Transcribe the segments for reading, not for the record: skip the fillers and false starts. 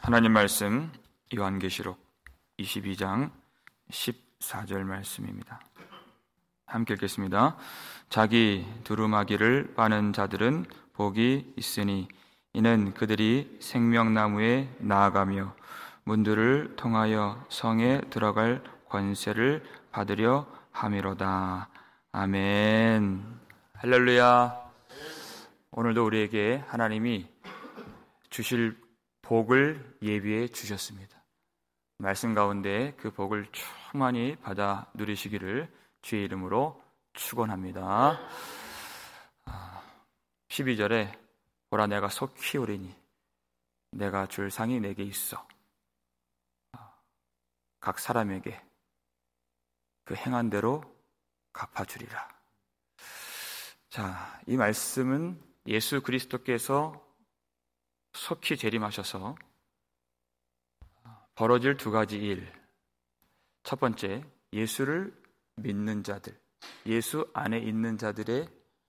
하나님 말씀 요한계시록 22장 14절 말씀입니다. 함께 읽겠습니다. 자기 두루마기를 빠는 자들은 복이 있으니 이는 그들이 생명나무에 나아가며 문들을 통하여 성에 들어갈 권세를 받으려 함이로다. 아멘. 할렐루야. 오늘도 우리에게 하나님이 주실 복을 예비해 주셨습니다. 말씀 가운데 그 복을 충만히 받아 누리시기를 주의 이름으로 축원합니다. 12절에 보라 내가 속히 오리니 내가 줄 상이 내게 있어 각 사람에게 그 행한 대로 갚아주리라. 자, 이 말씀은 예수 그리스도께서 속히 재림하셔서 벌어질 두 가지 일. 첫 번째, 예수를 믿는 자들, 예수 안에 있는 자들의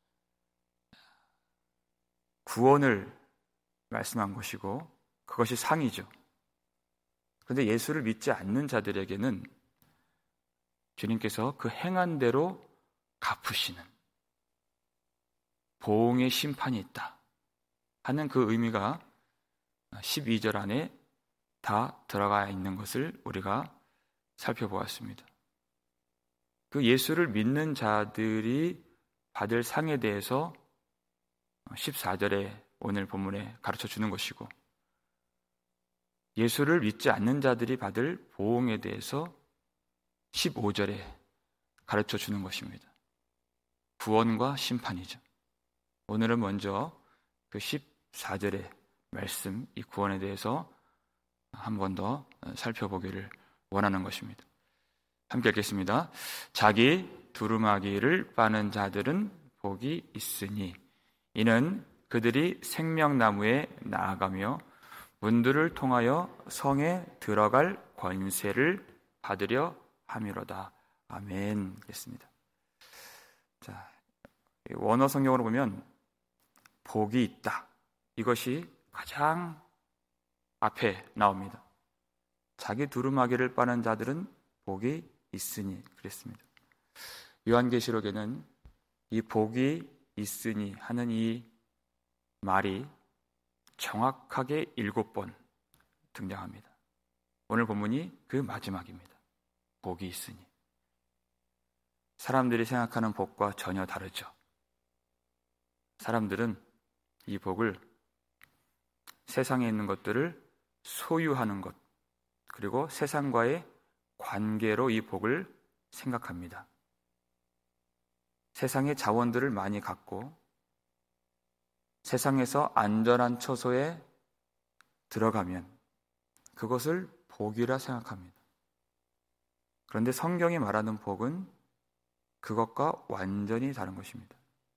구원을 말씀한 것이고 그것이 상이죠. 그런데 예수를 믿지 않는 자들에게는 주님께서 그 행한 대로 갚으시는 보응의 심판이 있다 하는 그 의미가 12절 안에 다 들어가 있는 것을 우리가 살펴보았습니다. 그 예수를 믿는 자들이 받을 상에 대해서 14절에 오늘 본문에 가르쳐 주는 것이고, 예수를 믿지 않는 자들이 받을 보응에 대해서 15절에 가르쳐 주는 것입니다. 구원과 심판이죠. 오늘은 먼저 그 14절의 말씀, 이 구원에 대해서 한 번 더 살펴보기를 원하는 것입니다. 함께 읽겠습니다. 자기 두루마기를 빠는 자들은 복이 있으니 이는 그들이 생명나무에 나아가며 문들을 통하여 성에 들어갈 권세를 받으려 함이로다. 아멘. 했습니다. 자, 원어 성경으로 보면 복이 있다, 이것이 가장 앞에 나옵니다. 자기 두루마기를 빠는 자들은 복이 있으니 그랬습니다. 요한계시록에는 이 복이 있으니 하는 이 말이 정확하게 7번 등장합니다. 오늘 본문이 그 마지막입니다. 복이 있으니. 사람들이 생각하는 복과 전혀 다르죠. 사람들은 이 복을 세상에 있는 것들을 소유하는 것, 그리고 세상과의 관계로 이 복을 생각합니다. 세상의 자원들을 많이 갖고 세상에서 안전한 처소에 들어가면 그것을 복이라 생각합니다. 그런데 성경이 말하는 복은 그것과 완전히 다른 것입니다.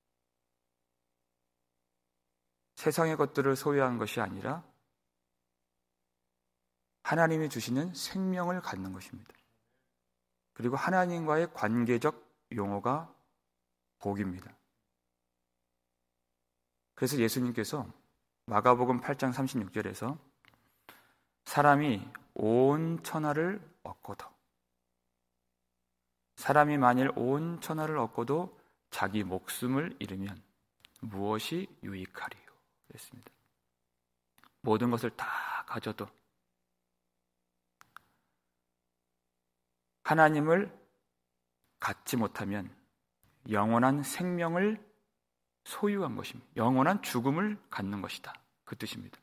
세상의 것들을 소유한 것이 아니라 하나님이 주시는 생명을 갖는 것입니다. 그리고 하나님과의 관계적 용어가 복입니다. 그래서 예수님께서 마가복음 8장 36절에서 사람이 온 천하를 얻고도, 사람이 만일 온 천하를 얻고도 자기 목숨을 잃으면 무엇이 유익하리요? 그랬습니다. 모든 것을 다 가져도 하나님을 갖지 못하면 영원한 생명을 소유한 것입니다. 영원한 죽음을 갖는 것이다, 그 뜻입니다.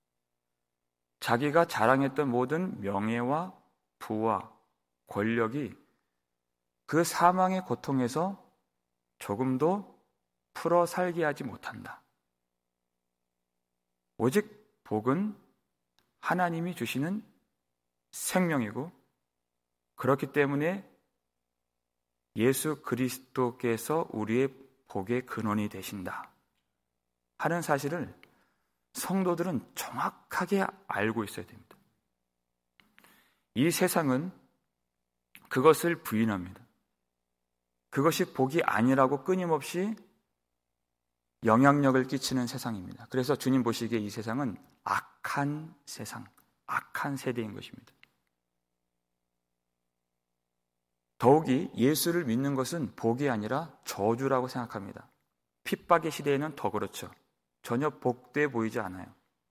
자기가 자랑했던 모든 명예와 부와 권력이 그 사망의 고통에서 조금도 풀어 살게 하지 못한다. 오직 복은 하나님이 주시는 생명이고, 그렇기 때문에 예수 그리스도께서 우리의 복의 근원이 되신다 하는 사실을 성도들은 정확하게 알고 있어야 됩니다. 이 세상은 그것을 부인합니다. 그것이 복이 아니라고 끊임없이 영향력을 끼치는 세상입니다. 그래서 주님 보시기에 이 세상은 악한 세상, 악한 세대인 것입니다. 더욱이 예수를 믿는 것은 복이 아니라 저주라고 생각합니다. 핍박의 시대에는 더 그렇죠. 전혀 복돼 보이지 않아요.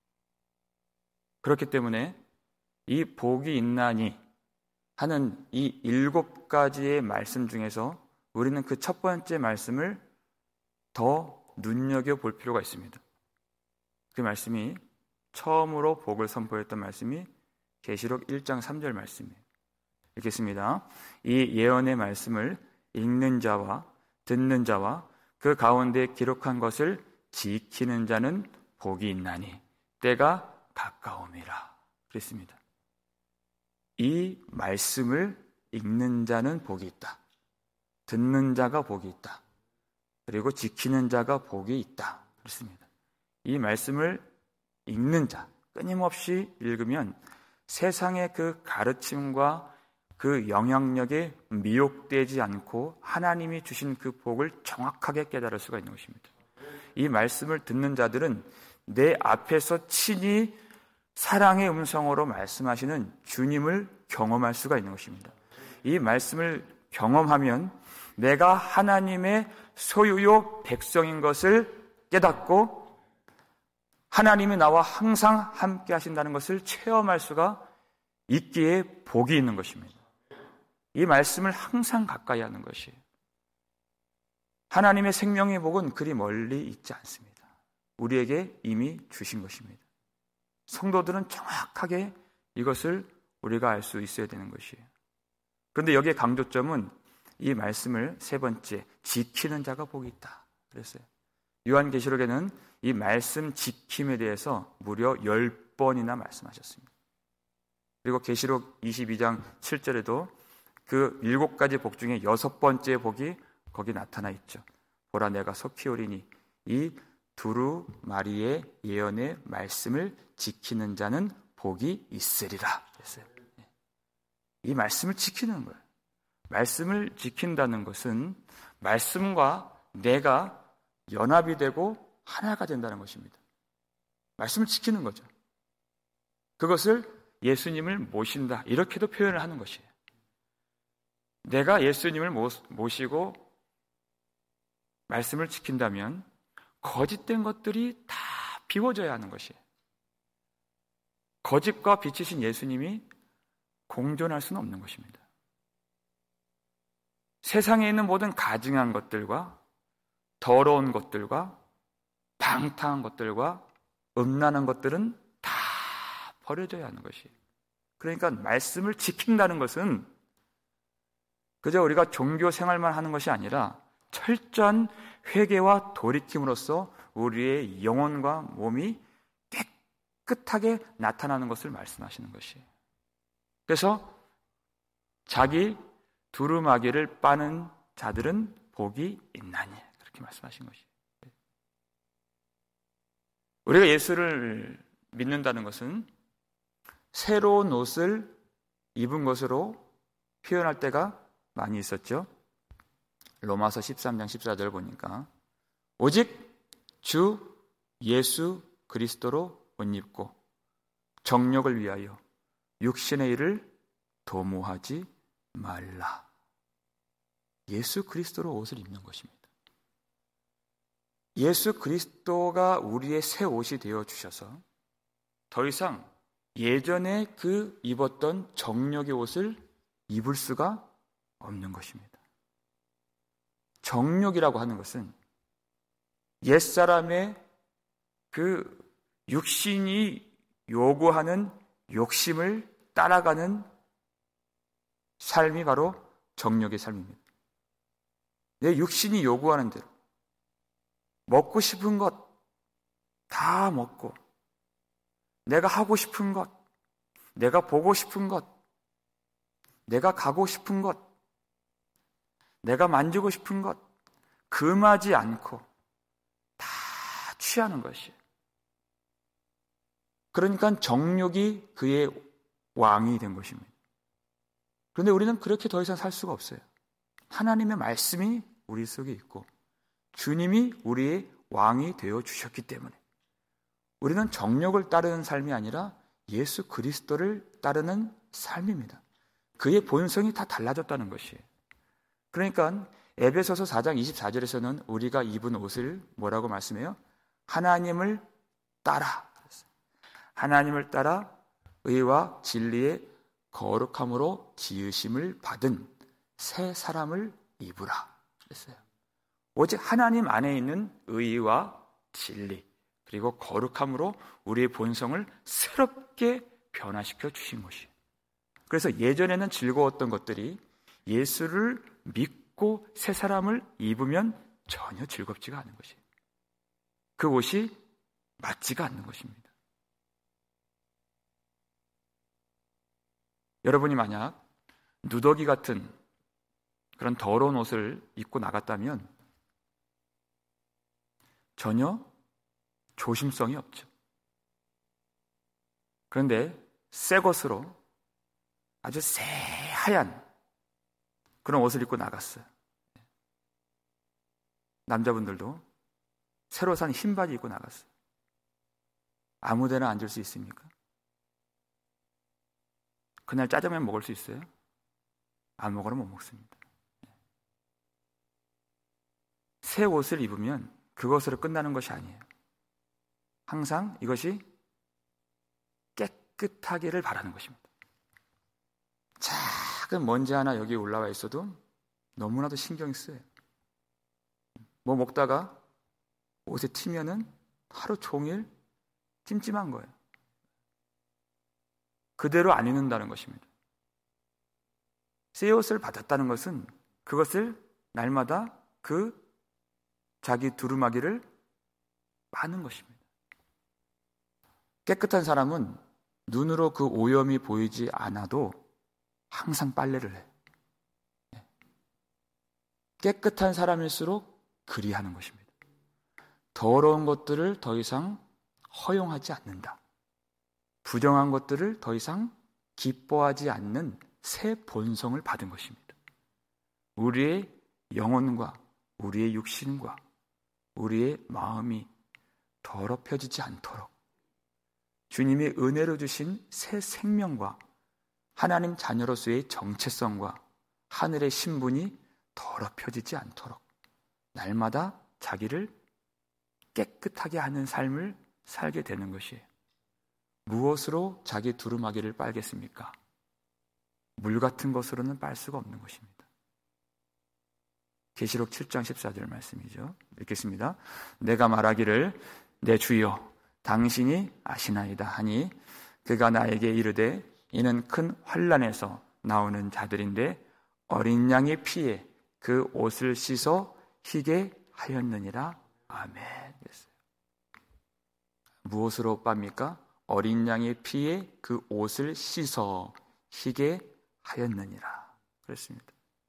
그렇기 때문에 이 복이 있나니 하는 이 7가지의 말씀 중에서 우리는 그 첫 번째 말씀을 더 눈여겨볼 필요가 있습니다. 그 말씀이 처음으로 복을 선포했던 말씀이 계시록 1장 3절 말씀이에요. 읽겠습니다. 이 예언의 말씀을 읽는 자와 듣는 자와 그 가운데 기록한 것을 지키는 자는 복이 있나니 때가 가까움이라 그랬습니다. 이 말씀을 읽는 자는 복이 있다. 듣는 자가 복이 있다. 그리고 지키는 자가 복이 있다. 그렇습니다. 이 말씀을 읽는 자, 끊임없이 읽으면 세상의 그 가르침과 그 영향력에 미혹되지 않고 하나님이 주신 그 복을 정확하게 깨달을 수가 있는 것입니다. 이 말씀을 듣는 자들은 내 앞에서 친히 사랑의 음성으로 말씀하시는 주님을 경험할 수가 있는 것입니다. 이 말씀을 경험하면 내가 하나님의 소유요 백성인 것을 깨닫고 하나님이 나와 항상 함께 하신다는 것을 체험할 수가 있기에 복이 있는 것입니다. 이 말씀을 항상 가까이 하는 것이에요. 하나님의 생명의 복은 그리 멀리 있지 않습니다. 우리에게 이미 주신 것입니다. 성도들은 정확하게 이것을 우리가 알 수 있어야 되는 것이에요. 그런데 여기에 강조점은 이 말씀을 세 번째, 지키는 자가 복이 있다 그랬어요. 요한계시록에는 이 말씀 지킴에 대해서 무려 10번이나 말씀하셨습니다. 그리고 계시록 22장 7절에도 그 7가지 복 중에 6번째 복이 거기 나타나 있죠. 보라 내가 속히 오리니 이 두루 마리의 예언의 말씀을 지키는 자는 복이 있으리라 그랬어요. 이 말씀을 지키는 거예요. 말씀을 지킨다는 것은 말씀과 내가 연합이 되고 하나가 된다는 것입니다. 말씀을 지키는 거죠. 그것을 예수님을 모신다 이렇게도 표현을 하는 것이에요. 내가 예수님을 모시고 말씀을 지킨다면 거짓된 것들이 다 비워져야 하는 것이에요. 거짓과 빛이신 예수님이 공존할 수는 없는 것입니다. 세상에 있는 모든 가증한 것들과 더러운 것들과 방탕한 것들과 음란한 것들은 다 버려져야 하는 것이에요. 그러니까 말씀을 지킨다는 것은 그저 우리가 종교 생활만 하는 것이 아니라 철저한 회개와 돌이킴으로써 우리의 영혼과 몸이 깨끗하게 나타나는 것을 말씀하시는 것이에요. 그래서 자기 두루마기를 빠는 자들은 복이 있나니 그렇게 말씀하신 것이에요. 우리가 예수를 믿는다는 것은 새로운 옷을 입은 것으로 표현할 때가 많이 있었죠. 로마서 13장 14절 보니까 오직 주 예수 그리스도로 옷 입고 정욕을 위하여 육신의 일을 도모하지 말라. 예수 그리스도로 옷을 입는 것입니다. 예수 그리스도가 우리의 새 옷이 되어 주셔서 더 이상 예전에 그 입었던 정욕의 옷을 입을 수가 없는 것입니다. 정욕이라고 하는 것은 옛사람의 그 육신이 요구하는 욕심을 따라가는 삶이 바로 정욕의 삶입니다. 내 육신이 요구하는 대로 먹고 싶은 것 다 먹고 내가 하고 싶은 것, 내가 보고 싶은 것, 내가 가고 싶은 것, 내가 만지고 싶은 것 금하지 않고 다 취하는 것이에요. 그러니까 정욕이 그의 왕이 된 것입니다. 그런데 우리는 그렇게 더 이상 살 수가 없어요. 하나님의 말씀이 우리 속에 있고 주님이 우리의 왕이 되어 주셨기 때문에 우리는 정욕을 따르는 삶이 아니라 예수 그리스도를 따르는 삶입니다. 그의 본성이 다 달라졌다는 것이에요. 그러니까 에베소서 4장 24절에서는 우리가 입은 옷을 뭐라고 말씀해요? 하나님을 따라, 하나님을 따라 의와 진리의 거룩함으로 지으심을 받은 새 사람을 입으라 그랬어요. 오직 하나님 안에 있는 의와 진리 그리고 거룩함으로 우리의 본성을 새롭게 변화시켜 주신 것이에요. 그래서 예전에는 즐거웠던 것들이 예수를 믿고 새 사람을 입으면 전혀 즐겁지가 않은 것이에요. 그 옷이 맞지가 않는 것입니다. 여러분이 만약 누더기 같은 그런 더러운 옷을 입고 나갔다면 전혀 조심성이 없죠. 그런데 새 것으로 아주 새하얀 그런 옷을 입고 나갔어요. 남자분들도 새로 산 흰 바지 입고 나갔어요. 아무 데나 앉을 수 있습니까? 그날 짜장면 먹을 수 있어요? 아무거나 못 먹습니다. 새 옷을 입으면 그것으로 끝나는 것이 아니에요. 항상 이것이 깨끗하기를 바라는 것입니다. 작은 먼지 하나 여기 올라와 있어도 너무나도 신경이 쓰여요. 뭐 먹다가 옷에 튀면은 하루 종일 찜찜한 거예요. 그대로 안 입는다는 것입니다. 새 옷을 받았다는 것은 그것을 날마다 그 자기 두루마기를 빠는 것입니다. 깨끗한 사람은 눈으로 그 오염이 보이지 않아도 항상 빨래를 해요. 깨끗한 사람일수록 그리하는 것입니다. 더러운 것들을 더 이상 허용하지 않는다. 부정한 것들을 더 이상 기뻐하지 않는 새 본성을 받은 것입니다. 우리의 영혼과 우리의 육신과 우리의 마음이 더럽혀지지 않도록 주님이 은혜로 주신 새 생명과 하나님 자녀로서의 정체성과 하늘의 신분이 더럽혀지지 않도록 날마다 자기를 깨끗하게 하는 삶을 살게 되는 것이에요. 무엇으로 자기 두루마기를 빨겠습니까? 물 같은 것으로는 빨 수가 없는 것입니다. 계시록 7장 14절 말씀이죠. 읽겠습니다. 내가 말하기를 내 주여 당신이 아시나이다 하니 그가 나에게 이르되 이는 큰 환난에서 나오는 자들인데 어린 양의 피에 그 옷을 씻어 희게 하였느니라. 아멘. 무엇으로 빱니까? 어린 양의 피에 그 옷을 씻어 희게 하였느니라. 그랬습니다.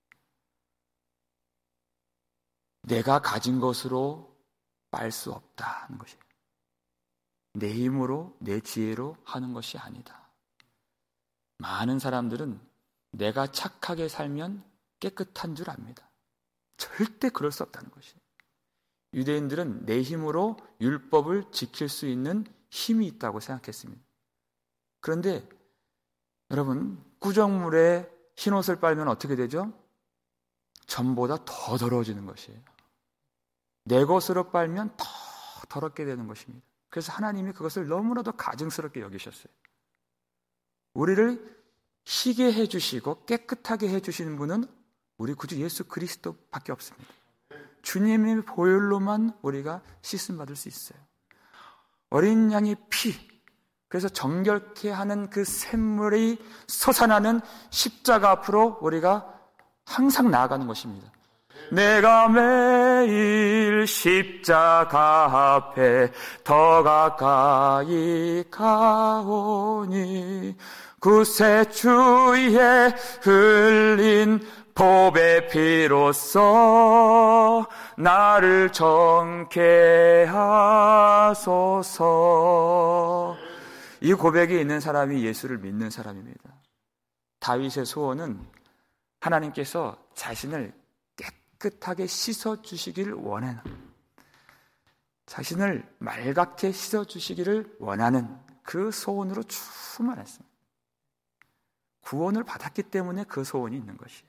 내가 가진 것으로 빨 수 없다는 것이에요. 내 힘으로 내 지혜로 하는 것이 아니다. 많은 사람들은 내가 착하게 살면 깨끗한 줄 압니다. 절대 그럴 수 없다는 것이에요. 유대인들은 내 힘으로 율법을 지킬 수 있는 힘이 있다고 생각했습니다. 그런데 여러분, 구정물에 흰옷을 빨면 어떻게 되죠? 전보다 더 더러워지는 것이에요. 내 것으로 빨면 더 더럽게 되는 것입니다. 그래서 하나님이 그것을 너무나도 가증스럽게 여기셨어요. 우리를 희게 해주시고 깨끗하게 해주시는 분은 우리 구주 예수 그리스도밖에 없습니다. 주님의 보혈로만 우리가 씻음받을 수 있어요. 어린 양의 피, 그래서 정결케 하는 그 샘물이 솟아나는 십자가 앞으로 우리가 항상 나아가는 것입니다. 내가 매일 십자가 앞에 더 가까이 가오니 구세 주의 흘린 보배 피로써 나를 정케 하소서. 이 고백이 있는 사람이 예수를 믿는 사람입니다. 다윗의 소원은 하나님께서 자신을 깨끗하게 씻어주시기를 원하는, 자신을 맑게 씻어주시기를 원하는 그 소원으로 충만했습니다. 구원을 받았기 때문에 그 소원이 있는 것이에요.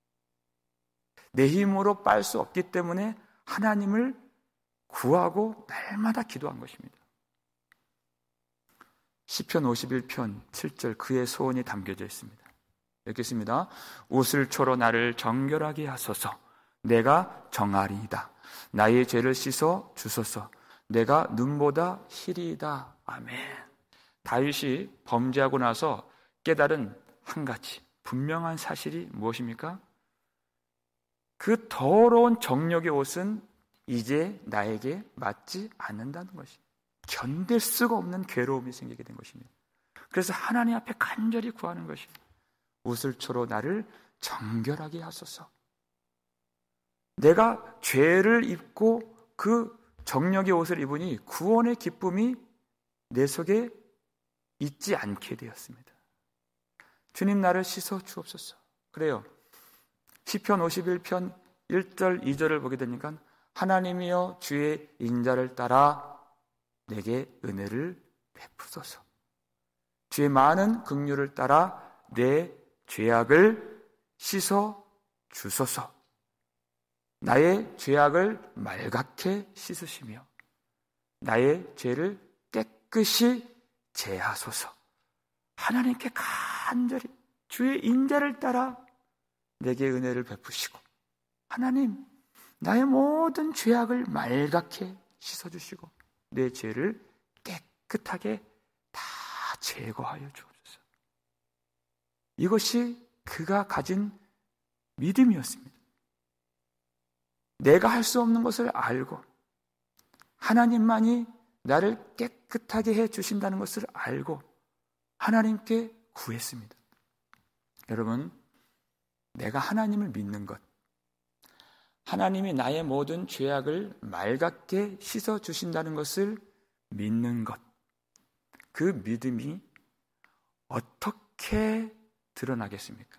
내 힘으로 빨 수 없기 때문에 하나님을 구하고 날마다 기도한 것입니다. 시편 51편 7절 그의 소원이 담겨져 있습니다. 읽겠습니다. 옷을 초로 나를 정결하게 하소서. 내가 정하리이다. 나의 죄를 씻어 주소서. 내가 눈보다 희리이다. 아멘. 다윗이 범죄하고 나서 깨달은 한 가지 분명한 사실이 무엇입니까? 그 더러운 정욕의 옷은 이제 나에게 맞지 않는다는 것이, 견딜 수가 없는 괴로움이 생기게 된 것입니다. 그래서 하나님 앞에 간절히 구하는 것이, 옷을 초로 나를 정결하게 하소서. 내가 죄를 입고 그 정욕의 옷을 입으니 구원의 기쁨이 내 속에 있지 않게 되었습니다. 주님 나를 씻어 주옵소서. 그래요. 시편 51편 1절 2절을 보게 되니까 하나님이여 주의 인자를 따라 내게 은혜를 베푸소서. 주의 많은 긍휼을 따라 내 죄악을 씻어 주소서. 나의 죄악을 말갛게 씻으시며 나의 죄를 깨끗이 제하소서. 하나님께 간절히 주의 인자를 따라 내게 은혜를 베푸시고, 하나님 나의 모든 죄악을 말갛게 씻어주시고 내 죄를 깨끗하게 다 제거하여 주옵소서. 이것이 그가 가진 믿음이었습니다. 내가 할 수 없는 것을 알고 하나님만이 나를 깨끗하게 해주신다는 것을 알고 하나님께 구했습니다. 여러분, 내가 하나님을 믿는 것, 하나님이 나의 모든 죄악을 말갛게 씻어주신다는 것을 믿는 것, 그 믿음이 어떻게 드러나겠습니까?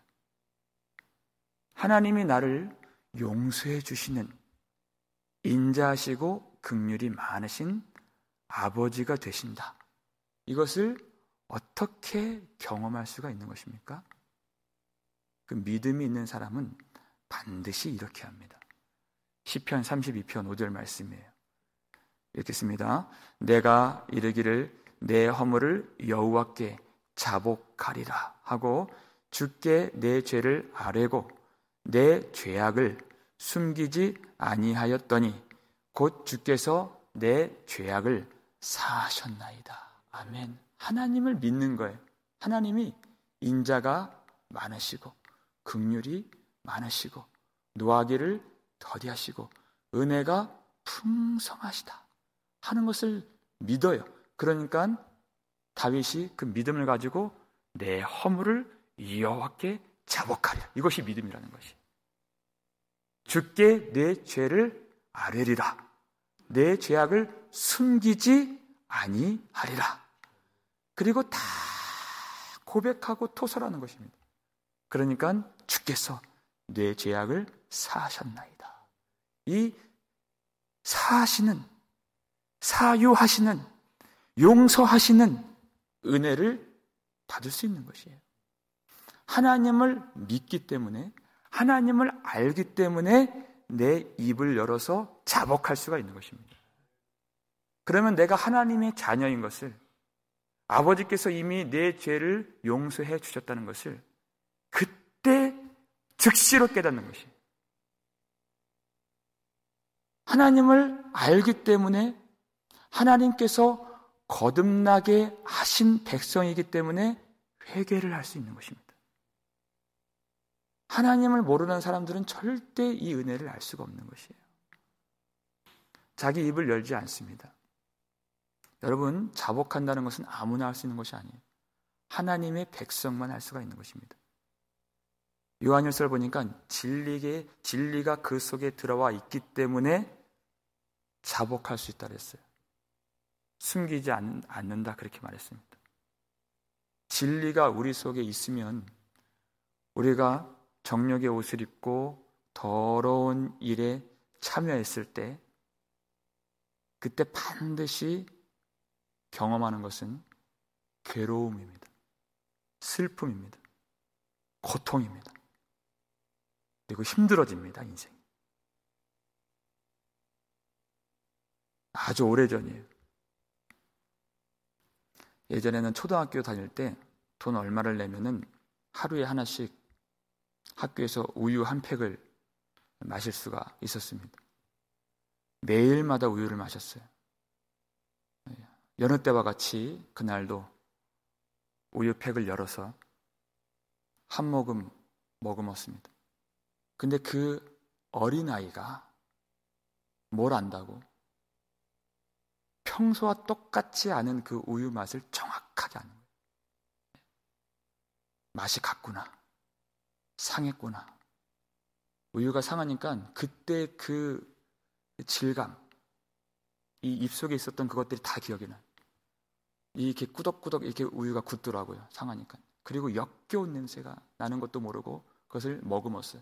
하나님이 나를 용서해 주시는 인자하시고 긍휼이 많으신 아버지가 되신다. 이것을 어떻게 경험할 수가 있는 것입니까? 그 믿음이 있는 사람은 반드시 이렇게 합니다. 시편 32편 5절 말씀이에요. 읽겠습니다. 내가 이르기를 내 허물을 여호와께 자복하리라 하고 주께 내 죄를 아뢰고 내 죄악을 숨기지 아니하였더니 곧 주께서 내 죄악을 사하셨나이다. 아멘. 하나님을 믿는 거예요. 하나님이 인자가 많으시고 긍휼이 많으시고 노하기를 더디하시고 은혜가 풍성하시다 하는 것을 믿어요. 그러니까 다윗이 그 믿음을 가지고 내 허물을 여호와께 자복하리라. 이것이 믿음이라는 것이. 주께 내 죄를 아뢰리라. 내 죄악을 숨기지 아니하리라. 그리고 다 고백하고 토설하는 것입니다. 그러니까 주께서 내 죄악을 사하셨나이다. 이 사하시는, 사유하시는, 용서하시는 은혜를 받을 수 있는 것이에요. 하나님을 믿기 때문에, 하나님을 알기 때문에 내 입을 열어서 자복할 수가 있는 것입니다. 그러면 내가 하나님의 자녀인 것을, 아버지께서 이미 내 죄를 용서해 주셨다는 것을 그때 즉시로 깨닫는 것이에요. 하나님을 알기 때문에 하나님께서 거듭나게 하신 백성이기 때문에 회개를 할 수 있는 것입니다. 하나님을 모르는 사람들은 절대 이 은혜를 알 수가 없는 것이에요. 자기 입을 열지 않습니다. 여러분, 자복한다는 것은 아무나 할 수 있는 것이 아니에요. 하나님의 백성만 할 수가 있는 것입니다. 요한일서를 보니까 진리가 그 속에 들어와 있기 때문에 자복할 수 있다 그랬어요. 숨기지 않는다 그렇게 말했습니다. 진리가 우리 속에 있으면 우리가 정욕의 옷을 입고 더러운 일에 참여했을 때 그때 반드시 경험하는 것은 괴로움입니다. 슬픔입니다. 고통입니다. 그리고 힘들어집니다, 인생이. 아주 오래전이에요. 예전에는 초등학교 다닐 때 돈 얼마를 내면은 하루에 하나씩 학교에서 우유 한 팩을 마실 수가 있었습니다. 매일마다 우유를 마셨어요. 여느 때와 같이 그날도 우유팩을 열어서 한 모금 머금었습니다. 근데 그 어린아이가 뭘 안다고? 평소와 똑같지 않은 그 우유 맛을 정확하게 아는 거예요. 맛이 같구나. 상했구나. 우유가 상하니까 그때 그 질감, 이 입속에 있었던 그것들이 다 기억이 나요. 이렇게 꾸덕꾸덕 이렇게 우유가 굳더라고요. 상하니까. 그리고 역겨운 냄새가 나는 것도 모르고 그것을 머금었어요.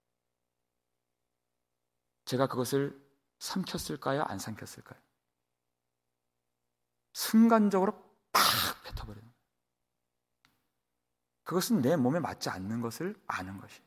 제가 그것을 삼켰을까요? 안 삼켰을까요? 순간적으로 팍 뱉어버려요. 그것은 내 몸에 맞지 않는 것을 아는 것이에요.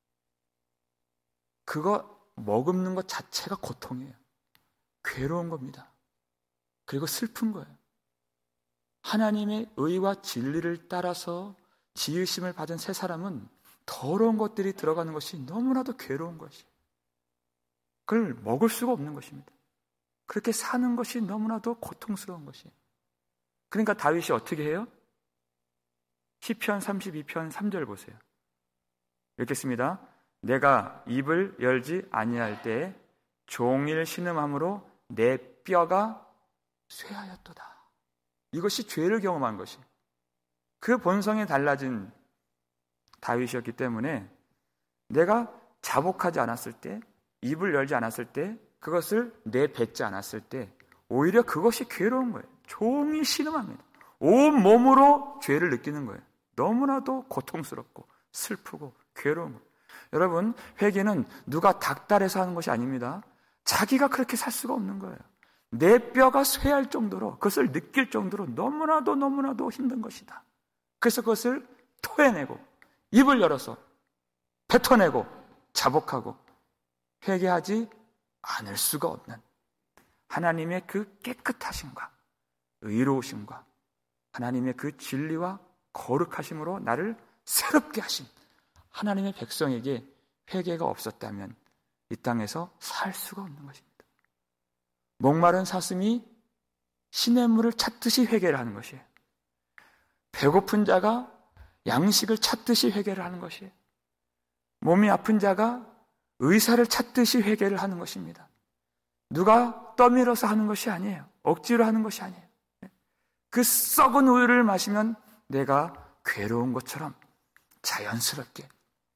그거 머금는 것 자체가 고통이에요. 괴로운 겁니다. 그리고 슬픈 거예요. 하나님의 의와 진리를 따라서 지으심을 받은 새 사람은 더러운 것들이 들어가는 것이 너무나도 괴로운 것이에요. 그걸 먹을 수가 없는 것입니다. 그렇게 사는 것이 너무나도 고통스러운 것이에요. 그러니까 다윗이 어떻게 해요? 시편 32편 3절 보세요. 읽겠습니다. 내가 입을 열지 아니할 때에 종일 신음함으로 내 뼈가 쇠하였도다. 이것이 죄를 경험한 것이 그 본성이 달라진 다윗이었기 때문에 내가 자복하지 않았을 때, 입을 열지 않았을 때, 그것을 내뱉지 않았을 때 오히려 그것이 괴로운 거예요. 종일 신음합니다. 온 몸으로 죄를 느끼는 거예요. 너무나도 고통스럽고 슬프고 괴로운 거예요. 여러분, 회개는 누가 닥달해서 하는 것이 아닙니다. 자기가 그렇게 살 수가 없는 거예요. 내 뼈가 쇠할 정도로, 그것을 느낄 정도로 너무나도 힘든 것이다. 그래서 그것을 토해내고 입을 열어서 뱉어내고 자복하고 회개하지 않을 수가 없는 하나님의 그 깨끗하심과 의로우심과 하나님의 그 진리와 거룩하심으로 나를 새롭게 하신 하나님의 백성에게 회개가 없었다면 이 땅에서 살 수가 없는 것입니다. 목마른 사슴이 시냇물을 찾듯이 회개를 하는 것이에요. 배고픈 자가 양식을 찾듯이 회개를 하는 것이에요. 몸이 아픈 자가 의사를 찾듯이 회개를 하는 것입니다. 누가 떠밀어서 하는 것이 아니에요. 억지로 하는 것이 아니에요. 그 썩은 우유를 마시면 내가 괴로운 것처럼 자연스럽게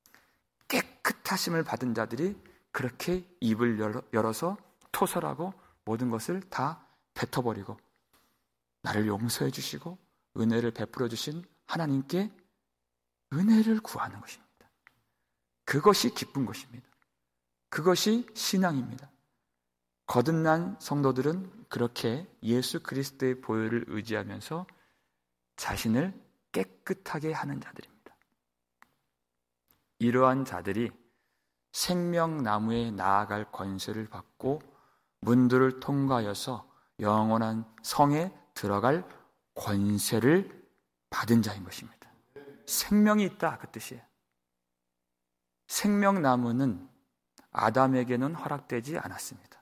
깨끗하심을 받은 자들이 그렇게 입을 열어서 토설하고 모든 것을 다 뱉어버리고 나를 용서해 주시고 은혜를 베풀어 주신 하나님께 은혜를 구하는 것입니다. 그것이 기쁜 것입니다. 그것이 신앙입니다. 거듭난 성도들은 그렇게 예수 그리스도의 보혈을 의지하면서 자신을 깨끗하게 하는 자들입니다. 이러한 자들이 생명나무에 나아갈 권세를 받고 문들을 통과하여서 영원한 성에 들어갈 권세를 받은 자인 것입니다. 생명이 있다, 그 뜻이에요. 생명나무는 아담에게는 허락되지 않았습니다.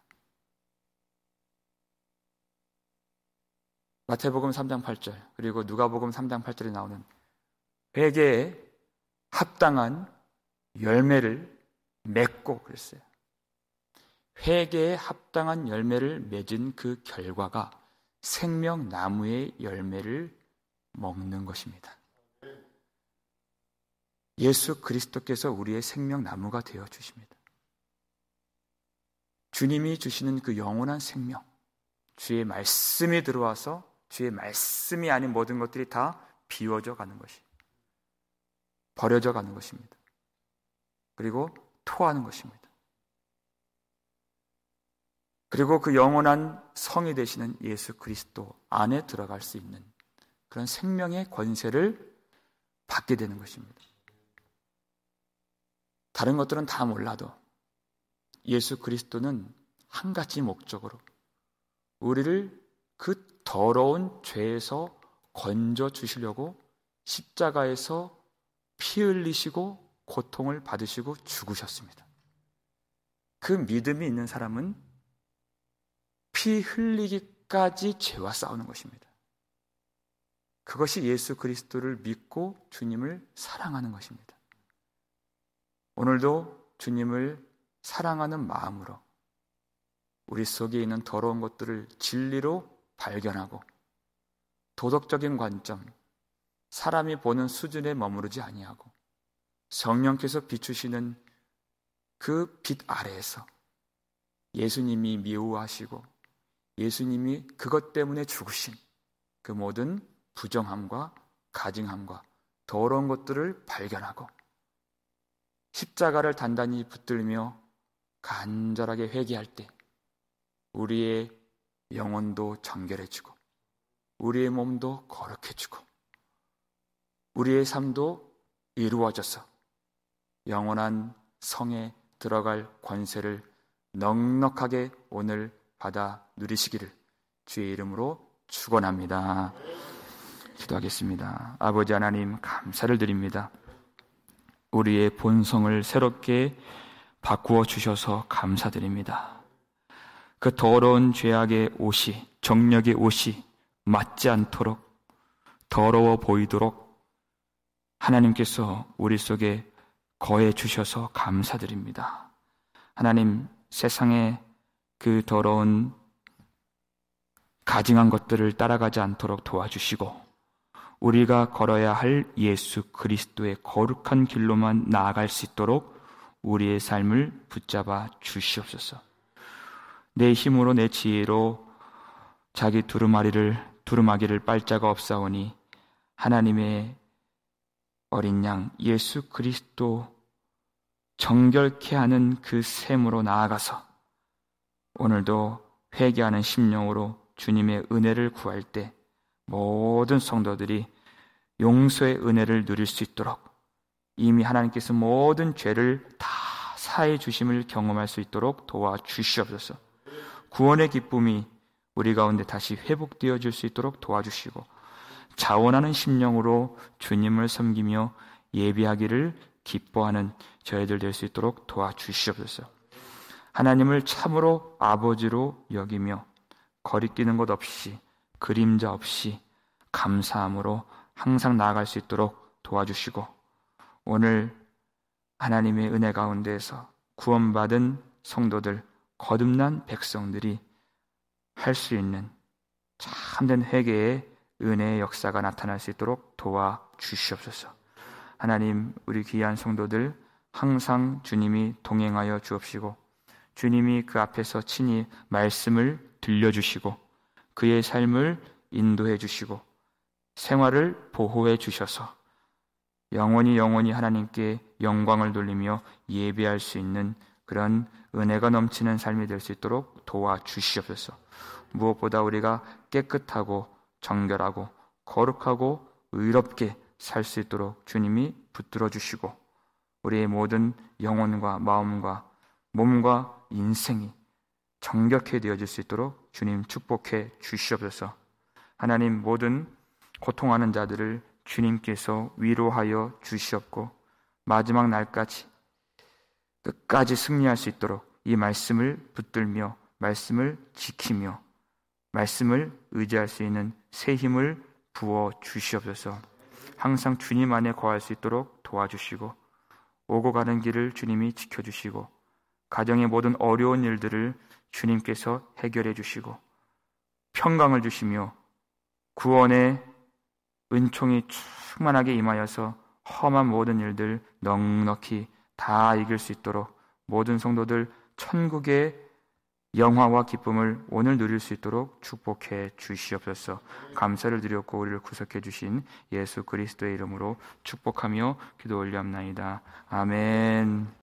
마태복음 3장 8절 그리고 누가복음 3장 8절에 나오는 회개에 합당한 열매를 맺고 그랬어요. 회개에 합당한 열매를 맺은 그 결과가 생명나무의 열매를 먹는 것입니다. 예수 그리스도께서 우리의 생명나무가 되어 주십니다. 주님이 주시는 그 영원한 생명, 주의 말씀이 들어와서 주의 말씀이 아닌 모든 것들이 다 비워져 가는 것이, 버려져 가는 것입니다. 그리고 토하는 것입니다. 그리고 그 영원한 성이 되시는 예수 그리스도 안에 들어갈 수 있는 그런 생명의 권세를 받게 되는 것입니다. 다른 것들은 다 몰라도 예수 그리스도는 한 가지 목적으로 우리를 그 더러운 죄에서 건져 주시려고 십자가에서 피 흘리시고 고통을 받으시고 죽으셨습니다. 그 믿음이 있는 사람은 피 흘리기까지 죄와 싸우는 것입니다. 그것이 예수 그리스도를 믿고 주님을 사랑하는 것입니다. 오늘도 주님을 사랑하는 마음으로 우리 속에 있는 더러운 것들을 진리로 발견하고 도덕적인 관점, 사람이 보는 수준에 머무르지 아니하고 성령께서 비추시는 그 빛 아래에서 예수님이 미워하시고 예수님이 그것 때문에 죽으신 그 모든 부정함과 가증함과 더러운 것들을 발견하고 십자가를 단단히 붙들며 간절하게 회개할 때 우리의 영혼도 정결해지고 우리의 몸도 거룩해지고 우리의 삶도 이루어져서 영원한 성에 들어갈 권세를 넉넉하게 오늘 받아 누리시기를 주의 이름으로 축원합니다. 기도하겠습니다. 아버지 하나님, 감사를 드립니다. 우리의 본성을 새롭게 바꾸어 주셔서 감사드립니다. 그 더러운 죄악의 옷이, 정력의 옷이 맞지 않도록 더러워 보이도록 하나님께서 우리 속에 거해 주셔서 감사드립니다. 하나님, 세상의 그 더러운 가증한 것들을 따라가지 않도록 도와주시고 우리가 걸어야 할 예수 그리스도의 거룩한 길로만 나아갈 수 있도록 우리의 삶을 붙잡아 주시옵소서. 내 힘으로 내 지혜로 자기 두루마기를 빨 자가 없사오니 하나님의 어린 양 예수 그리스도 정결케 하는 그 셈으로 나아가서 오늘도 회개하는 심령으로 주님의 은혜를 구할 때 모든 성도들이 용서의 은혜를 누릴 수 있도록 이미 하나님께서 모든 죄를 다 사해 주심을 경험할 수 있도록 도와주시옵소서. 구원의 기쁨이 우리 가운데 다시 회복되어질 수 있도록 도와주시고 자원하는 심령으로 주님을 섬기며 예배하기를 기뻐하는 저희들 될 수 있도록 도와주시옵소서. 하나님을 참으로 아버지로 여기며 거리끼는 것 없이 그림자 없이 감사함으로 항상 나아갈 수 있도록 도와주시고 오늘 하나님의 은혜 가운데에서 구원받은 성도들, 거듭난 백성들이 할 수 있는 참된 회개의 은혜의 역사가 나타날 수 있도록 도와주시옵소서. 하나님, 우리 귀한 성도들 항상 주님이 동행하여 주옵시고 주님이 그 앞에서 친히 말씀을 들려주시고 그의 삶을 인도해 주시고 생활을 보호해 주셔서 영원히 하나님께 영광을 돌리며 예배할 수 있는 그런 은혜가 넘치는 삶이 될 수 있도록 도와주시옵소서. 무엇보다 우리가 깨끗하고 정결하고 거룩하고 의롭게 살 수 있도록 주님이 붙들어 주시고 우리의 모든 영혼과 마음과 몸과 인생이 정결케 되어질 수 있도록 주님 축복해 주시옵소서. 하나님, 모든 고통하는 자들을 주님께서 위로하여 주시옵고 마지막 날까지 끝까지 승리할 수 있도록 이 말씀을 붙들며 말씀을 지키며 말씀을 의지할 수 있는 새 힘을 부어 주시옵소서. 항상 주님 안에 거할 수 있도록 도와주시고 오고 가는 길을 주님이 지켜주시고 가정의 모든 어려운 일들을 주님께서 해결해 주시고 평강을 주시며 구원의 은총이 충만하게 임하여서 험한 모든 일들 넉넉히 다 이길 수 있도록 모든 성도들 천국의 영화와 기쁨을 오늘 누릴 수 있도록 축복해 주시옵소서. 감사를 드렸고 우리를 구속해 주신 예수 그리스도의 이름으로 축복하며 기도 올리옵나이다. 아멘.